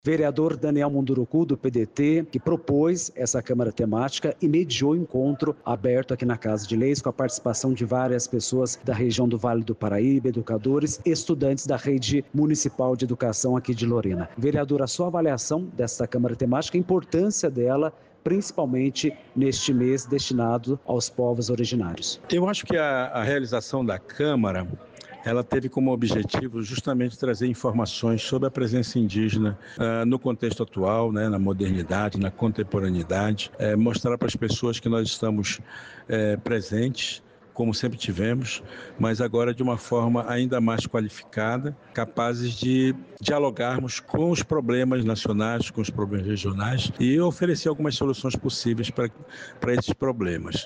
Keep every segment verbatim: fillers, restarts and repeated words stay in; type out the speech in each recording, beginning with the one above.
Vereador Daniel Munduruku, do P D T, que propôs essa Câmara Temática e mediou o encontro aberto aqui na Casa de Leis, com a participação de várias pessoas da região do Vale do Paraíba, educadores e estudantes da Rede Municipal de Educação aqui de Lorena. Vereador, a sua avaliação dessa Câmara Temática, a importância dela, principalmente neste mês destinado aos povos originários. Eu acho que a, a realização da Câmara, ela teve como objetivo justamente trazer informações sobre a presença indígena uh, no contexto atual, né, na modernidade, na contemporaneidade, é, mostrar para as pessoas que nós estamos é, presentes, como sempre tivemos, mas agora de uma forma ainda mais qualificada, capazes de dialogarmos com os problemas nacionais, com os problemas regionais e oferecer algumas soluções possíveis para, para esses problemas.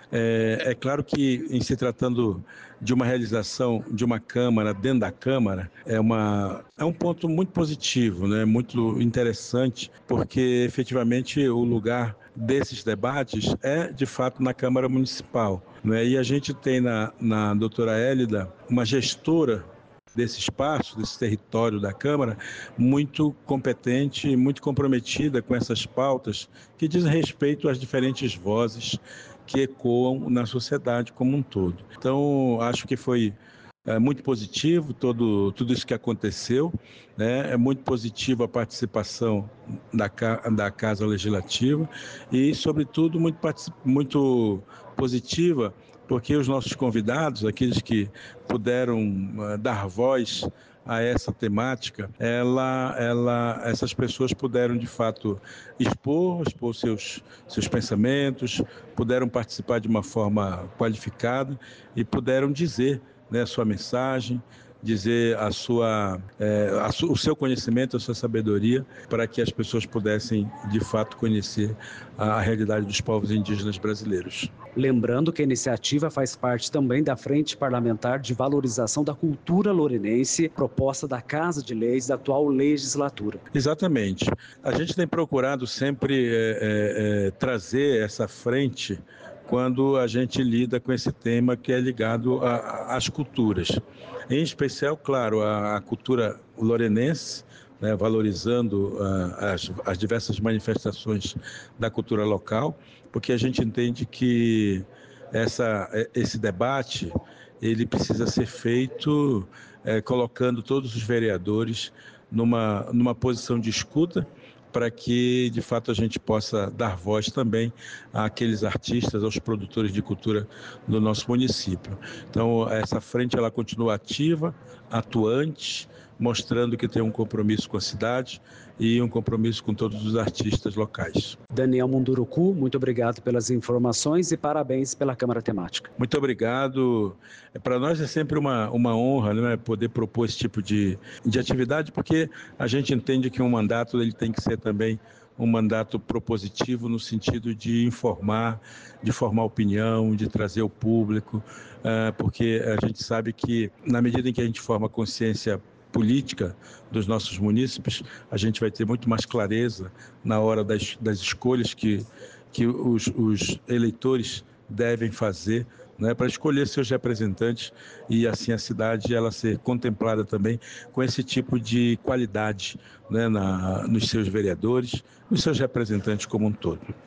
É, é claro que, em se tratando de uma realização de uma Câmara, dentro da Câmara, é, uma, é um ponto muito positivo, né? Muito interessante, porque efetivamente o lugar desses debates é, de fato, na Câmara Municipal, né? E a gente tem na, na doutora Hélida uma gestora desse espaço, desse território da Câmara, muito competente e muito comprometida com essas pautas que dizem respeito às diferentes vozes que ecoam na sociedade como um todo. Então, acho que foi é, muito positivo todo, tudo isso que aconteceu, né? É muito positivo a participação da, da Casa Legislativa e, sobretudo, muito, muito positiva porque os nossos convidados, aqueles que puderam uh, dar voz a essa temática, ela, ela, essas pessoas puderam de fato expor, expor seus, seus pensamentos, puderam participar de uma forma qualificada e puderam dizer, né, a sua mensagem, dizer a sua, é, a su, o seu conhecimento, a sua sabedoria, para que as pessoas pudessem de fato conhecer a, a realidade dos povos indígenas brasileiros. Lembrando que a iniciativa faz parte também da Frente Parlamentar de Valorização da Cultura Lorenense, proposta da Casa de Leis da atual legislatura. Exatamente. A gente tem procurado sempre é, é, é, trazer essa frente quando a gente lida com esse tema que é ligado às culturas. Em especial, claro, a, a cultura lorenense, né, valorizando uh, as, as diversas manifestações da cultura local, porque a gente entende que essa, esse debate ele precisa ser feito é, colocando todos os vereadores numa, numa posição de escuta, para que, de fato, a gente possa dar voz também àqueles artistas, aos produtores de cultura do nosso município. Então, essa frente ela continua ativa, atuante, mostrando que tem um compromisso com a cidade e um compromisso com todos os artistas locais. Daniel Munduruku, muito obrigado pelas informações e parabéns pela Câmara Temática. Muito obrigado. Para nós é sempre uma, uma honra, né, poder propor esse tipo de, de atividade, porque a gente entende que um mandato ele tem que ser também um mandato propositivo no sentido de informar, de formar opinião, de trazer o público, uh, porque a gente sabe que na medida em que a gente forma consciência política dos nossos munícipes, a gente vai ter muito mais clareza na hora das, das escolhas que, que os, os eleitores devem fazer, né, para escolher seus representantes e assim a cidade ela ser contemplada também com esse tipo de qualidade, né, na, nos seus vereadores, nos seus representantes como um todo.